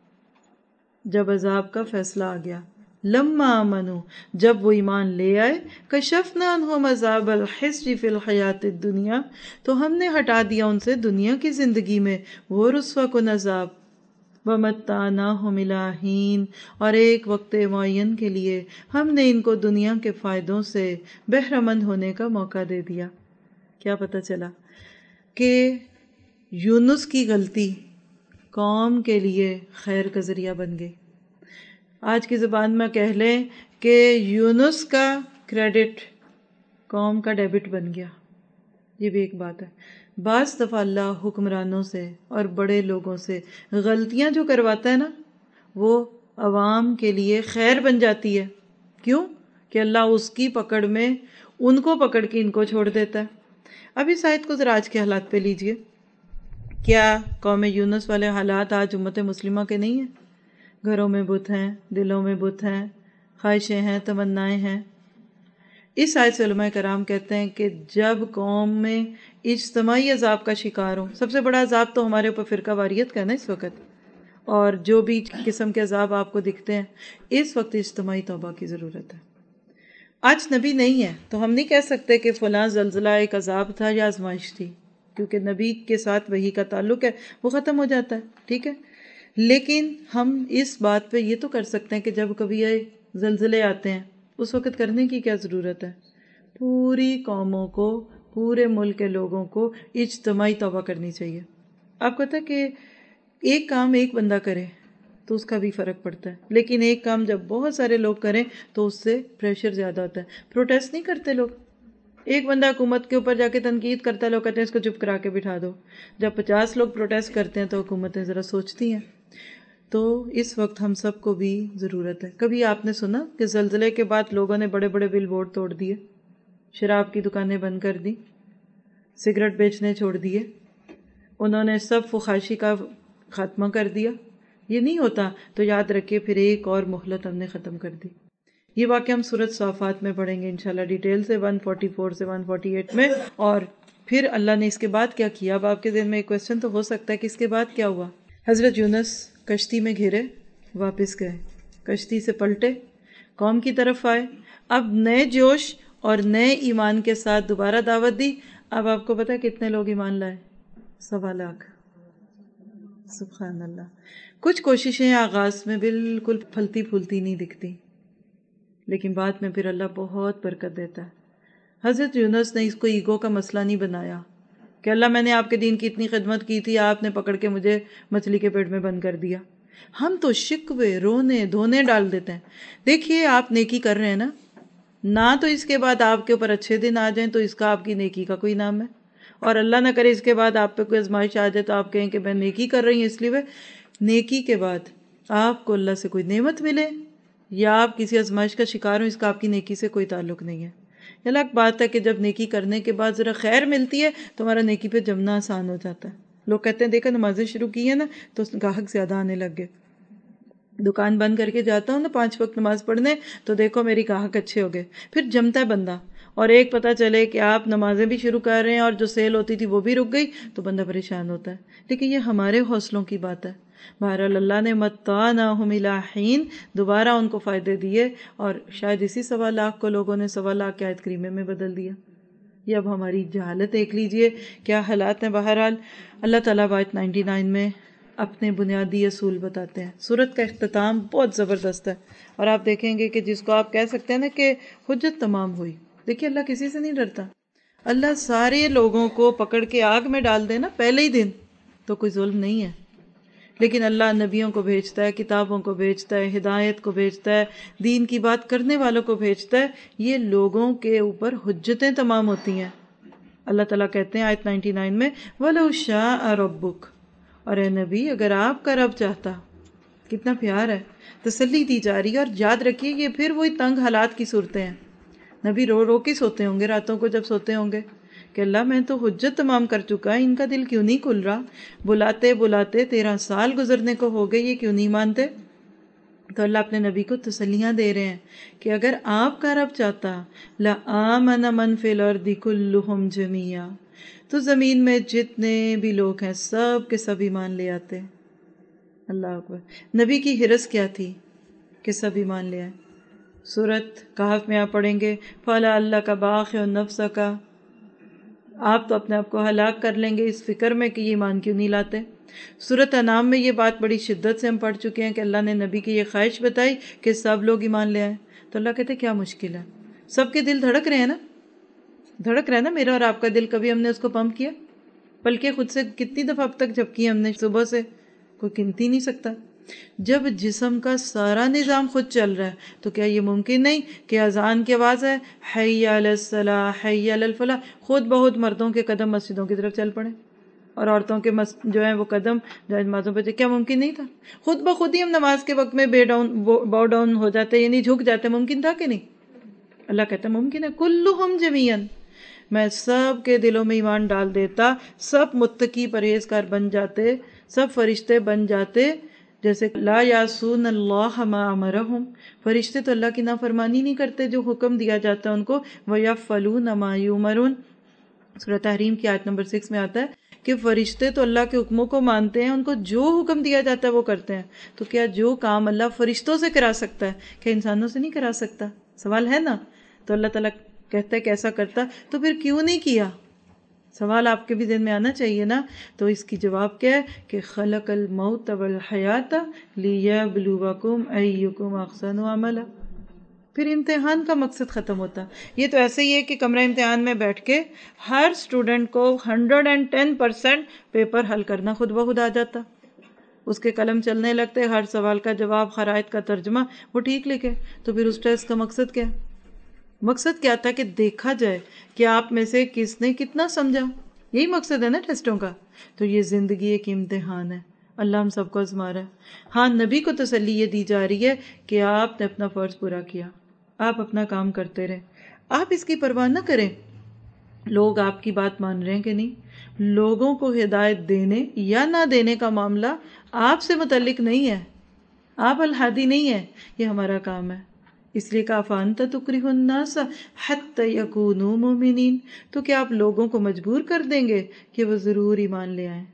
جب عذاب کا فیصلہ آ گیا. لما آمنو، جب وہ ایمان لے آئے، کشفنا عنہم عذاب الخزي فی الحیات الدنیا، تو ہم نے ہٹا دیا ان سے دنیا کی زندگی میں وہ رسوا کن عذاب. وَمَتَّعْنَاهُمْ إِلَىٰ حِینٍ، اور ایک وقت معین کے لیے ہم نے ان کو دنیا کے فائدوں سے بہرہ مند ہونے کا موقع دے دیا. کیا پتہ چلا کہ یونس کی غلطی قوم کے لیے خیر کا ذریعہ بن گئی. آج کی زبان میں کہہ لیں کہ یونس کا کریڈٹ قوم کا ڈیبٹ بن گیا. یہ بھی ایک بات ہے. بعض دفعہ اللہ حکمرانوں سے اور بڑے لوگوں سے غلطیاں جو کرواتا ہے نا، وہ عوام کے لیے خیر بن جاتی ہے. کیوں؟ کہ اللہ اس کی پکڑ میں ان کو پکڑ کے ان کو چھوڑ دیتا ہے. اب اس آیت کو ذرا آج کے حالات پہ لیجئے. کیا قوم یونس والے حالات آج امت مسلمہ کے نہیں ہیں؟ گھروں میں بت ہیں، دلوں میں بت ہیں، خواہشیں ہیں، تمنائیں ہیں. اس آیت سے علماء کرام کہتے ہیں کہ جب قوم میں اجتماعی عذاب کا شکار ہو، سب سے بڑا عذاب تو ہمارے اوپر فرقہ واریت کا ہے نا اس وقت، اور جو بھی قسم کے عذاب آپ کو دکھتے ہیں، اس وقت اجتماعی توبہ کی ضرورت ہے. آج نبی نہیں ہے تو ہم نہیں کہہ سکتے کہ فلاں زلزلہ ایک عذاب تھا یا آزمائش تھی، کیونکہ نبی کے ساتھ وحی کا تعلق ہے، وہ ختم ہو جاتا ہے. ٹھیک ہے، لیکن ہم اس بات پہ یہ تو کر سکتے ہیں کہ جب کبھی یہ زلزلے آتے ہیں اس وقت کرنے کی کیا ضرورت ہے؟ پوری قوموں کو، پورے ملک کے لوگوں کو اجتماعی توبہ کرنی چاہیے. آپ کو پتہ ہے کہ ایک کام ایک بندہ کرے تو اس کا بھی فرق پڑتا ہے، لیکن ایک کام جب بہت سارے لوگ کریں تو اس سے پریشر زیادہ ہوتا ہے. پروٹیسٹ نہیں کرتے لوگ، ایک بندہ حکومت کے اوپر جا کے تنقید کرتا ہے، لوگ کہتے ہیں اس کو چپ کرا کے بٹھا دو. جب 50 لوگ پروٹیسٹ کرتے ہیں تو حکومتیں ذرا سوچتی ہیں. تو اس وقت ہم سب کو بھی ضرورت ہے. کبھی آپ نے سنا کہ زلزلے کے بعد لوگوں نے بڑے بڑے بل بورڈ توڑ دیے، شراب کی دکانیں بند کر دی، سگریٹ بیچنے چھوڑ دیے، انہوں نے سب فحاشی کا خاتمہ کر دیا؟ یہ نہیں ہوتا. تو یاد رکھیے پھر ایک اور مہلت ہم نے ختم کر دی. یہ واقعہ ہم سورۃ صافات میں پڑھیں گے انشاءاللہ ڈیٹیل سے 144 سے 148 میں. اور پھر اللہ نے اس کے بعد کیا کیا؟ اب آپ کے ذہن میں ایک کوشچن تو ہو سکتا ہے کہ اس کے بعد کیا ہوا. حضرت یونس کشتی میں گھرے، واپس گئے، کشتی سے پلٹے، قوم کی طرف آئے، اب نئے جوش اور نئے ایمان کے ساتھ دوبارہ دعوت دی. اب آپ کو پتا کتنے لوگ ایمان لائے؟ 1.25 لاکھ. سبحان اللہ. کچھ کوششیں آغاز میں بالکل پھلتی پھولتی نہیں دکھتی، لیکن بعد میں پھر اللہ بہت برکت دیتا ہے. حضرت یونس نے اس کو ایگو کا مسئلہ نہیں بنایا کہ اللہ میں نے آپ کے دین کی اتنی خدمت کی تھی، آپ نے پکڑ کے مجھے مچھلی کے پیٹ میں بند کر دیا. ہم تو شکوے، رونے دھونے ڈال دیتے ہیں. دیکھیے آپ نیکی کر رہے ہیں نا، نہ تو اس کے بعد آپ کے اوپر اچھے دن آ جائیں تو اس کا آپ کی نیکی کا کوئی نام ہے، اور اللہ نہ کرے اس کے بعد آپ پہ کوئی آزمائش آ جائے تو آپ کہیں کہ میں نیکی کر رہی ہوں اس لیے. نیکی کے بعد آپ کو اللہ سے کوئی نعمت ملے یا آپ کسی آزمائش کا شکار ہوں، اس کا آپ کی نیکی سے کوئی تعلق نہیں ہے. الگ بات ہے کہ جب نیکی کرنے کے بعد ذرا خیر ملتی ہے تو ہمارا نیکی پہ جمنا آسان ہو جاتا ہے. لوگ کہتے ہیں دیکھا نمازیں شروع کی ہیں نا تو گاہک زیادہ آنے لگ گئے. دکان بند کر کے جاتا ہوں نا 5 وقت نماز پڑھنے، تو دیکھو میری گاہک اچھے ہو گئے، پھر جمتا ہے بندہ، اور ایک پتہ چلے کہ آپ نمازیں بھی شروع کر رہے ہیں اور جو سیل ہوتی تھی وہ بھی رک گئی، تو بندہ پریشان ہوتا ہے. لیکن یہ ہمارے حوصلوں کی بات ہے. بہرحال اللہ نے متعناہم الی حین دوبارہ ان کو فائدے دیے، اور شاید اسی 1.25 لاکھ کو لوگوں نے 1.25 لاکھ کی آیت کریمہ میں بدل دیا. یہ اب ہماری جہالت دیکھ لیجئے کیا حالات ہیں. بہرحال اللہ تعالیٰ آیت 99 میں اپنے بنیادی اصول بتاتے ہیں. سورت کا اختتام بہت زبردست ہے، اور آپ دیکھیں گے کہ جس کو آپ کہہ سکتے ہیں نا کہ حجت تمام ہوئی. دیکھیے اللہ کسی سے نہیں ڈرتا. اللہ سارے لوگوں کو پکڑ کے آگ میں ڈال دے نا پہلے ہی دن تو کوئی ظلم نہیں ہے. لیکن اللہ نبیوں کو بھیجتا ہے، کتابوں کو بھیجتا ہے، ہدایت کو بھیجتا ہے، دین کی بات کرنے والوں کو بھیجتا ہے. یہ لوگوں کے اوپر حجتیں تمام ہوتی ہیں. اللہ تعالیٰ کہتے ہیں آیت 99 میں وَلَوْ شَاءَ رَبُّكَ، اور اے نبی اگر آپ کا رب چاہتا. کتنا پیار ہے، تسلی دی جا رہی ہے. اور یاد رکھیے یہ پھر وہی تنگ حالات کی صورتیں ہیں. نبی رو رو کے سوتے ہوں گے راتوں کو جب سوتے ہوں گے کہ اللہ میں تو حجت تمام کر چکا ہے، ان کا دل کیوں نہیں کھل رہا، بلاتے بلاتے 13 سال گزرنے کو ہو گئے، یہ کیوں نہیں مانتے. تو اللہ اپنے نبی کو تسلیاں دے رہے ہیں کہ اگر آپ کا رب چاہتا لَآمَنَ مَنْ فِي الْأَرْضِ كُلُّهُمْ جَمِيعًا، تو زمین میں جتنے بھی لوگ ہیں سب کے سب ایمان لے آتے. اللہ اکبر. نبی کی حرص کیا تھی کہ سب ایمان لے آئے. سورت کہف میں آپ پڑھیں گے فَلَا اللَّكَ بَاخِعٌ نَفْسَكَ، آپ تو اپنے آپ کو ہلاک کر لیں گے اس فکر میں کہ یہ ایمان کیوں نہیں لاتے. سورت انعام میں یہ بات بڑی شدت سے ہم پڑھ چکے ہیں کہ اللہ نے نبی کی یہ خواہش بتائی کہ سب لوگ ایمان لے آئیں. تو اللہ کہتے کیا مشکل ہے، سب کے دل دھڑک رہے ہیں نا، دھڑک رہا ہے نا میرا اور آپ کا دل. کبھی ہم نے اس کو پمپ کیا؟ بلکہ خود سے کتنی دفعہ اب تک جھپکی ہم نے صبح سے، کوئی گنتی نہیں سکتا. جب جسم کا سارا نظام خود چل رہا ہے تو کیا یہ ممکن نہیں کہ اذان کی آواز ہے حی علی الصلاح حی علی الفلاح، خود بہت مردوں کے قدم مسجدوں کی طرف چل پڑے اور عورتوں کے جو ہیں وہ قدم نمازوں پہ. کیا ممکن نہیں تھا؟ خود بخود ہی ہم نماز کے وقت میں باؤ ڈاؤن ہو جاتے، یعنی جھک جاتے. ممکن تھا کہ نہیں؟ اللہ کہتا ہے ممکن ہے. کلہم جمیعاً، میں سب کے دلوں میں ایمان ڈال دیتا، سب متقی پرہیزگار بن جاتے، سب فرشتے بن جاتے. جیسے لا یعصون اللہ ما امرہم، فرشتے تو اللہ کی نافرمانی نہیں کرتے جو حکم دیا جاتا ہے ان کو. ویفعلون ما یؤمرون، سورہ تحریم کی آیت نمبر 6 میں آتا ہے کہ فرشتے تو اللہ کے حکموں کو مانتے ہیں، ان کو جو حکم دیا جاتا ہے وہ کرتے ہیں. تو کیا جو کام اللہ فرشتوں سے کرا سکتا ہے کیا انسانوں سے نہیں کرا سکتا؟ سوال ہے نا. تو اللہ تعالیٰ کہتا ہے کہ ایسا کرتا تو پھر کیوں نہیں کیا؟ سوال آپ کے بھی ذہن میں آنا چاہیے نا. تو اس کی جواب کیا ہے کہ خلق الموت والحیات لیبلوکم ایکم احسن عملا. پھر امتحان کا مقصد ختم ہوتا. یہ تو ایسے ہی ہے کہ کمرہ امتحان میں بیٹھ کے ہر اسٹوڈنٹ کو 110% پیپر حل کرنا خود بخود آ جاتا، اس کے قلم چلنے لگتے، ہر سوال کا جواب، خرائط کا ترجمہ وہ ٹھیک لکھے. تو پھر اس ٹیسٹ کا مقصد کیا؟ مقصد کیا تھا کہ دیکھا جائے کہ آپ میں سے کس نے کتنا سمجھا. یہی مقصد ہے نا ٹیسٹوں کا. تو یہ زندگی ایک امتحان ہے، اللہ ہم سب کو آزما رہا ہے. ہاں نبی کو تسلی یہ دی جا رہی ہے کہ آپ نے اپنا فرض پورا کیا، آپ اپنا کام کرتے رہیں، آپ اس کی پرواہ نہ کریں لوگ آپ کی بات مان رہے ہیں کہ نہیں. لوگوں کو ہدایت دینے یا نہ دینے کا معاملہ آپ سے متعلق نہیں ہے، آپ الہادی نہیں ہیں، یہ ہمارا کام ہے. اس لیے کہا فَأَنْتَ تُكْرِهُ النَّاسَ حَتَّى يَكُونُوا مُؤْمِنِينَ، تو کیا آپ لوگوں کو مجبور کر دیں گے کہ وہ ضرور ایمان لے آئیں.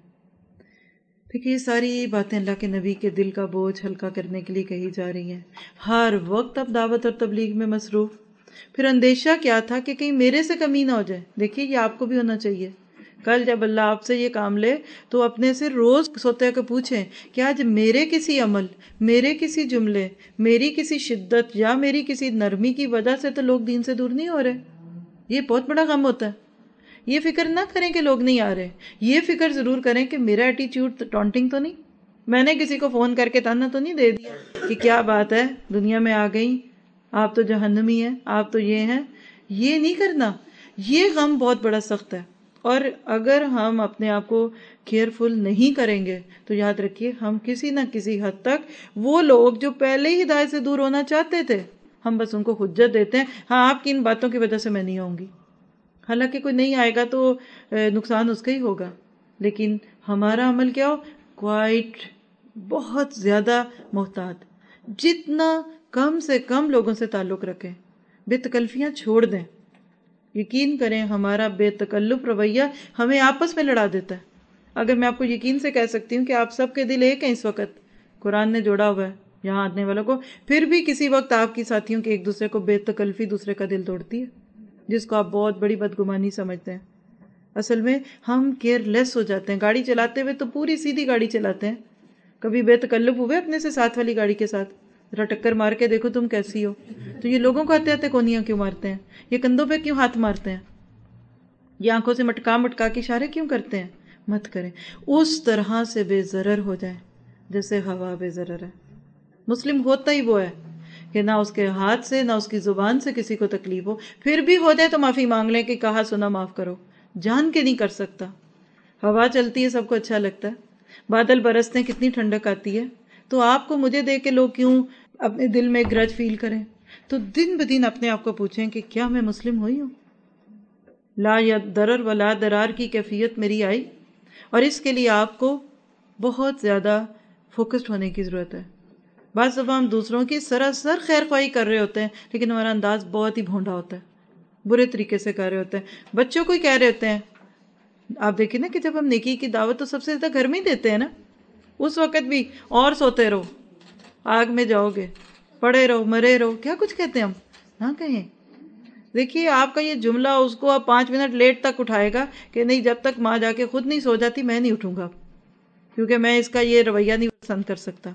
دیکھیے یہ ساری باتیں اللہ کے نبی کے دل کا بوجھ ہلکا کرنے کے لیے کہی جا رہی ہیں. ہر وقت اب دعوت اور تبلیغ میں مصروف. پھر اندیشہ کیا تھا کہ کہیں میرے سے کمی نہ ہو جائے. دیکھیے یہ آپ کو بھی ہونا چاہیے. کل جب اللہ آپ سے یہ کام لے تو اپنے سے روز سوتے کے پوچھیں کہ آج میرے کسی عمل، میرے کسی جملے، میری کسی شدت یا میری کسی نرمی کی وجہ سے تو لوگ دین سے دور نہیں ہو رہے. یہ بہت بڑا غم ہوتا ہے. یہ فکر نہ کریں کہ لوگ نہیں آ رہے، یہ فکر ضرور کریں کہ میرا ایٹیچیوڈ ٹانٹنگ تو نہیں، میں نے کسی کو فون کر کے تانا تو نہیں دے دیا کہ کیا بات ہے دنیا میں آ گئی، آپ تو جہنمی ہیں، آپ تو یہ ہیں. یہ نہیں کرنا. یہ غم بہت بڑا سخت ہے. اور اگر ہم اپنے آپ کو کیئرفل نہیں کریں گے تو یاد رکھیے ہم کسی نہ کسی حد تک وہ لوگ جو پہلے ہی ہدایت سے دور ہونا چاہتے تھے، ہم بس ان کو حجت دیتے ہیں ہاں آپ کی ان باتوں کی وجہ سے میں نہیں آؤں گی. حالانکہ کوئی نہیں آئے گا تو نقصان اس کا ہی ہوگا. لیکن ہمارا عمل کیا ہو، کوائٹ، بہت زیادہ محتاط. جتنا کم سے کم لوگوں سے تعلق رکھیں، بے تکلفیاں چھوڑ دیں. یقین کریں ہمارا بے تکلف رویہ ہمیں آپس میں لڑا دیتا ہے. اگر میں آپ کو یقین سے کہہ سکتی ہوں کہ آپ سب کے دل ایک ہیں اس وقت، قرآن نے جوڑا ہوا ہے یہاں آنے والوں کو، پھر بھی کسی وقت آپ کی ساتھیوں کے ایک دوسرے کو بے تکلفی دوسرے کا دل توڑتی ہے، جس کو آپ بہت بڑی بدگمانی سمجھتے ہیں. اصل میں ہم کیئر لیس ہو جاتے ہیں. گاڑی چلاتے ہوئے تو پوری سیدھی گاڑی چلاتے ہیں، کبھی بے تکلف ہوئے اپنے سے ساتھ والی گاڑی کے ساتھ؟ ذرا ٹکر مار کے دیکھو تم کیسی ہو. تو یہ لوگوں کو آتے آتے کونیاں کیوں مارتے ہیں؟ یہ کندھوں پہ کیوں ہاتھ مارتے ہیں؟ یہ آنکھوں سے مٹکا مٹکا کے اشارے کیوں کرتے ہیں؟ مت کریں. اس طرح سے بے ضرر ہو جائیں جیسے ہوا بے ضرر ہے. مسلم ہوتا ہی وہ ہے کہ نہ اس کے ہاتھ سے نہ اس کی زبان سے کسی کو تکلیف ہو، پھر بھی ہو جائے تو معافی مانگ لیں کہ کہا سنا معاف کرو. جان کے نہیں کر سکتا. ہوا چلتی ہے سب کو اچھا لگتا ہے، بادل برستے ہیں کتنی ٹھنڈک آتی ہے، تو آپ کو مجھے دیکھ کے لوگ کیوں اپنے دل میں گرج فیل کریں؟ تو دن بدن اپنے آپ کو پوچھیں کہ کیا میں مسلم ہوئی ہوں؟ لا ضرر ولا ضرار کی کیفیت میری آئی؟ اور اس کے لیے آپ کو بہت زیادہ فوکسڈ ہونے کی ضرورت ہے. بعض دفعہ ہم دوسروں کی سراسر خیر خواہی کر رہے ہوتے ہیں لیکن ہمارا انداز بہت ہی بھونڈا ہوتا ہے، برے طریقے سے کر رہے ہوتے ہیں. بچوں کو ہی کہہ رہے ہوتے ہیں. آپ دیکھیں نا کہ جب ہم نیکی کی دعوت تو سب سے زیادہ گھر میں ہی دیتے ہیں نا، اس وقت بھی اور سوتے رہو، آگ میں جاؤ گے، پڑے رہو، مرے رہو، کیا کچھ کہتے ہیں ہم. نہ کہیں. دیکھیے آپ کا یہ جملہ اس کو اب 5 منٹ لیٹ تک اٹھائے گا کہ نہیں، جب تک ماں جا کے خود نہیں سو جاتی میں نہیں اٹھوں گا، کیونکہ میں اس کا یہ رویہ نہیں پسند کر سکتا.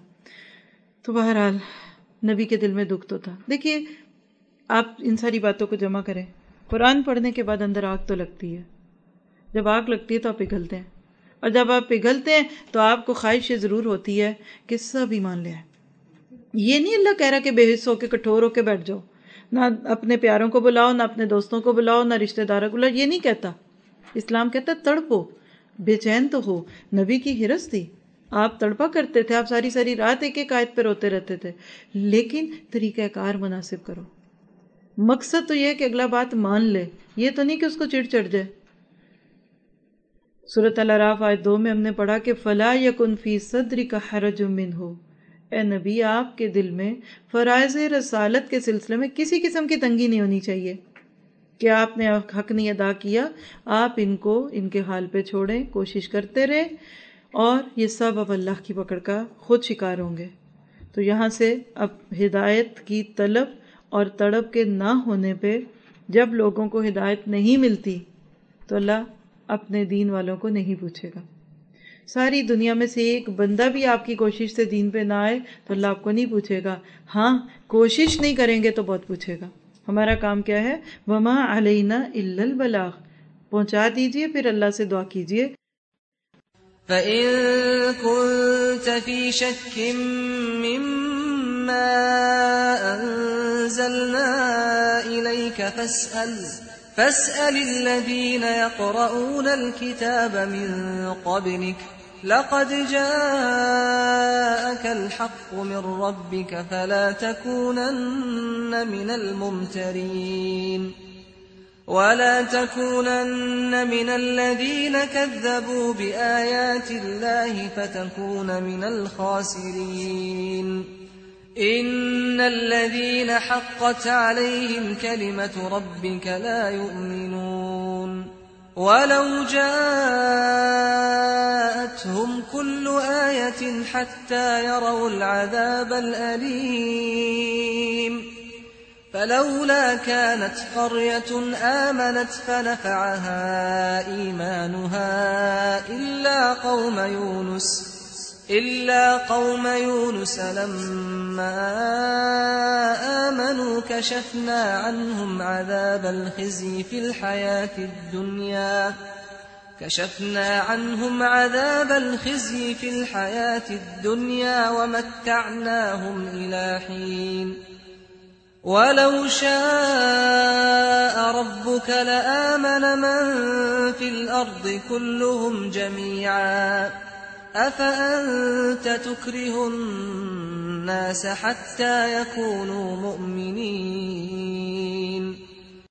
تو بہرحال نبی کے دل میں دکھ تو تھا. دیکھیے آپ ان ساری باتوں کو جمع کریں. قرآن پڑھنے کے بعد اندر آگ تو لگتی ہے. جب آگ لگتی ہے تو آپ پگھلتے ہیں، اور جب آپ پگھلتے ہیں تو آپ کو خواہش یہ ضرور ہوتی ہے کہ سب ایمان لے آئے. یہ نہیں اللہ کہہ رہا کہ بے حس ہو کے کٹھور ہو کے بیٹھ جاؤ، نہ اپنے پیاروں کو بلاؤ، نہ اپنے دوستوں کو بلاؤ، نہ رشتہ داروں کو بلاؤ. یہ نہیں کہتا. اسلام کہتا ہے تڑپو، بے چین تو ہو. نبی کی ہرس تھی، آپ تڑپا کرتے تھے، آپ ساری ساری رات ایک ایک آیت پہ روتے رہتے تھے، لیکن طریقہ کار مناسب کرو. مقصد تو یہ ہے کہ اگلا بات مان لے، یہ تو نہیں کہ اس کو چڑ چڑھ جائے. سورۃ الاعراف آیت 2 میں ہم نے پڑھا کہ فَلَا يَكُنْ فِي صَدْرِكَ حَرَجٌ مِّنْهُ. اے نبی آپ کے دل میں فرائض رسالت کے سلسلے میں کسی قسم کی تنگی نہیں ہونی چاہیے کہ آپ نے حق نہیں ادا کیا. آپ ان کو ان کے حال پہ چھوڑیں، کوشش کرتے رہیں، اور یہ سب اب اللہ کی پکڑ کا خود شکار ہوں گے. تو یہاں سے اب ہدایت کی طلب اور تڑپ کے نہ ہونے پہ جب لوگوں کو ہدایت نہیں ملتی تو اللہ اپنے دین والوں کو نہیں پوچھے گا. ساری دنیا میں سے ایک بندہ بھی آپ کی کوشش سے دین پہ نہ آئے تو اللہ آپ کو نہیں پوچھے گا. ہاں کوشش نہیں کریں گے تو بہت پوچھے گا. ہمارا کام کیا ہے؟ وما علینا الا البلاغ، پہنچا دیجئے، پھر اللہ سے دعا کیجئے. فَإِن كُنتَ فِي شَكٍّ مِّمَّا أَنزَلْنَا إِلَيْكَ فَاسْأَلِ الَّذِينَ يَقْرَؤُونَ الْكِتَابَ مِن قَبْلِكَ لَقَدْ جَاءَكَ الْحَقُّ مِن رَّبِّكَ فَلَا تَكُونَنَّ مِنَ الْمُمْتَرِينَ. وَلَا تَكُونَنَّ مِنَ الَّذِينَ كَذَّبُوا بِآيَاتِ اللَّهِ فَتَكُونَ مِنَ الْخَاسِرِينَ. إِنَّ الَّذِينَ حَقَّتْ عَلَيْهِمْ كَلِمَةُ رَبِّكَ لَا يُؤْمِنُونَ وَلَوْ جَاءَتْهُمْ كُلُّ آيَةٍ حَتَّى يَرَوْا الْعَذَابَ الْأَلِيمَ. فَلَوْلَا كَانَتْ قَرْيَةٌ آمَنَتْ فَنَفَعَهَا إِيمَانُهَا إِلَّا قَوْمَ يُونُسَ لَمَّا آمَنُوا كَشَفْنَا عَنْهُمْ عَذَابَ الْخِزْيِ فِي الْحَيَاةِ الدُّنْيَا وَمَتَّعْنَاهُمْ إِلَى حِينٍ. وَلَوْ شَاءَ رَبُّكَ لَآمَنَ مَن فِي الْأَرْضِ كُلُّهُمْ جَمِيعًا أَفَأَنتَ تُكْرِهُ النَّاسَ حَتَّى يَكُونُوا مُؤْمِنِينَ.